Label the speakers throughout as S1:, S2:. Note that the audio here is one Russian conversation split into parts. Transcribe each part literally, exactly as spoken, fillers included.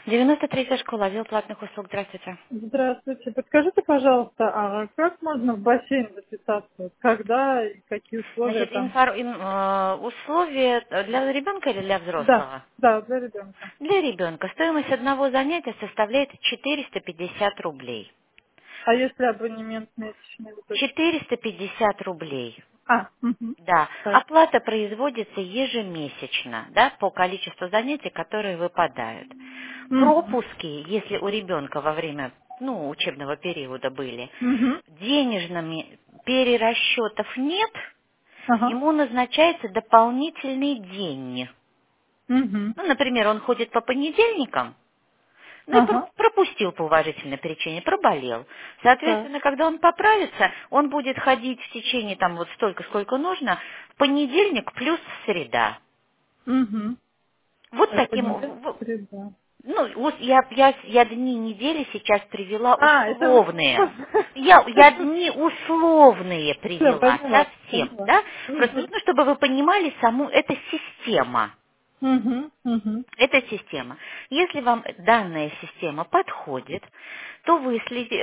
S1: девяносто третья школа, отдел платных услуг. Здравствуйте.
S2: Здравствуйте. Подскажите, пожалуйста, а как можно в бассейн записаться? Когда и какие условия
S1: Значит,
S2: там?
S1: инфор- ин- э, условия для ребенка или для
S2: Да,
S1: взрослого?
S2: да, для ребенка.
S1: Для ребенка стоимость одного занятия составляет четыреста пятьдесят рублей.
S2: А если абонемент месячный? Вот это?
S1: четыреста пятьдесят рублей.
S2: А, угу.
S1: Да,
S2: Так.
S1: оплата производится ежемесячно, да, по количеству занятий, которые выпадают.
S2: Угу.
S1: Пропуски, если у ребенка во время, ну, учебного периода были,
S2: Угу.
S1: денежными перерасчетов нет,
S2: Ага.
S1: ему назначается дополнительный день.
S2: Угу.
S1: Ну, например, он ходит по понедельникам, ну и пр-
S2: Ага.
S1: пропустил по уважительной причине, проболел.
S2: Так.
S1: Соответственно, когда он поправится, он будет ходить в течение там вот столько, сколько нужно, в понедельник плюс среда.
S2: Угу.
S1: Вот
S2: Так,
S1: таким,
S2: понедельник,
S1: в-
S2: среда.
S1: ну, вот я, я, я дни недели сейчас привела
S2: А, это вы...
S1: условные. Я, я дни условные
S2: Все,
S1: привела,
S2: поняла,
S1: совсем,
S2: поняла.
S1: да? Просто,
S2: Угу.
S1: ну, чтобы вы понимали саму, это система.
S2: Угу. Угу.
S1: Это система. Если вам данная система подходит, то вы следи- э,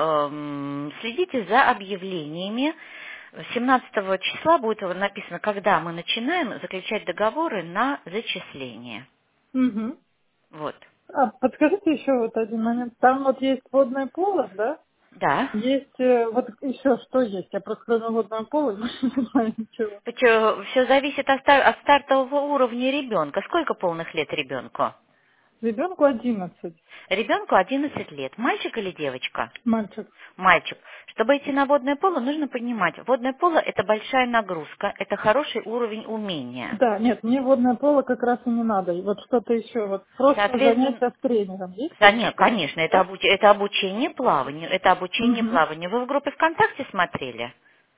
S1: м, следите за объявлениями. семнадцатого числа будет написано, когда мы начинаем заключать договоры на зачисление.
S2: Угу.
S1: Вот.
S2: А подскажите еще вот один момент. Там вот есть водное поло, да?
S1: Да.
S2: Есть, э, вот еще что есть? Я просто кроме водного пола больше не знаю ничего.
S1: Все зависит от, стар- от стартового уровня ребенка. Сколько полных лет ребенку?
S2: Ребенку одиннадцать,
S1: Ребенку одиннадцать лет. Мальчик или девочка?
S2: мальчик.
S1: Мальчик. Чтобы идти на водное поло, нужно понимать, водное поло– это большая нагрузка, это хороший уровень умения.
S2: Да, нет, мне водное поло как раз и не надо. И вот что-то еще, вот просто
S1: Соответственно,
S2: занятия с тренером. Есть
S1: да
S2: такие
S1: нет,
S2: занятия?
S1: конечно, это,
S2: Да?
S1: обуч- это обучение плаванию, это обучение
S2: Угу.
S1: плаванию. Вы в группе ВКонтакте смотрели?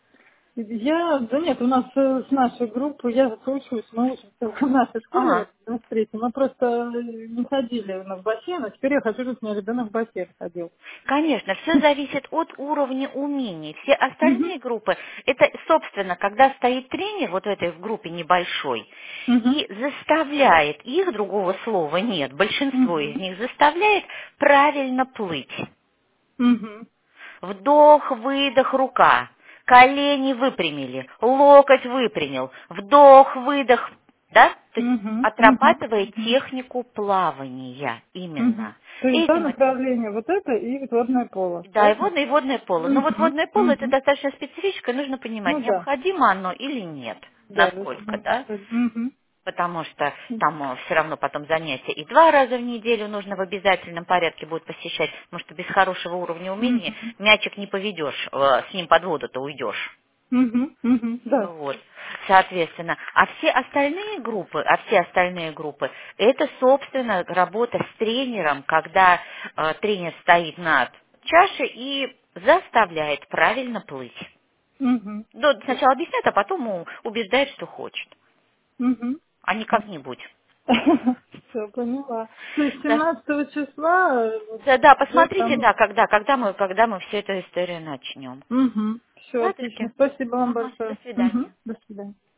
S2: Я, да нет, у нас э, с нашей группы, я учусь, мы учимся в нашей школе,
S1: Ага.
S2: вот, на встрече. Мы просто э, не ходили у нас в бассейн, а теперь я хочу, чтобы у меня ребенок в бассейн ходил.
S1: Конечно, все зависит от уровня умений. Все
S2: Угу.
S1: остальные группы, это, собственно, когда стоит тренер вот в этой в группе небольшой
S2: Угу.
S1: и заставляет, их другого слова нет, большинство из
S2: Угу.
S1: них заставляет правильно плыть.
S2: Угу.
S1: Вдох, выдох, рука. Колени выпрямили, локоть выпрямил, вдох, выдох, да? То есть
S2: Угу. Угу.
S1: отрабатывая
S2: Угу.
S1: технику плавания
S2: Мгм.
S1: именно.
S2: То есть, да,
S1: Этим это
S2: направление вот это и вот водное поло,
S1: да, и
S2: правильно?
S1: водное, и водное поло. Но вот
S2: Угу.
S1: водное поло это
S2: Угу.
S1: достаточно специфическое, нужно понимать,
S2: Ну да,
S1: необходимо оно или нет,
S2: да,
S1: насколько,
S2: весьма.
S1: да?
S2: Угу.
S1: Потому что там все равно потом занятия и два раза в неделю нужно в обязательном порядке будет посещать, потому что без хорошего уровня умения
S2: Угу.
S1: мячик не поведешь, э, с ним под воду-то уйдешь.
S2: Угу. Угу. Да.
S1: Вот, соответственно. А все остальные группы, а все остальные группы, это, собственно, работа с тренером, когда э, тренер стоит над чашей и заставляет правильно плыть.
S2: Угу.
S1: Ну, сначала объясняет, а потом у- убеждает, что хочет,
S2: Угу.
S1: а не как-нибудь.
S2: Все, поняла. То есть
S1: Да,
S2: семнадцатого числа э, вот
S1: да, да,
S2: уже
S1: посмотрите,
S2: там...
S1: да, когда, когда мы, когда мы всю эту историю начнем.
S2: Угу. Все, отлично.
S1: Ладушки?
S2: Спасибо вам
S1: Ага, до
S2: большое. Угу.
S1: свидания.
S2: До свидания.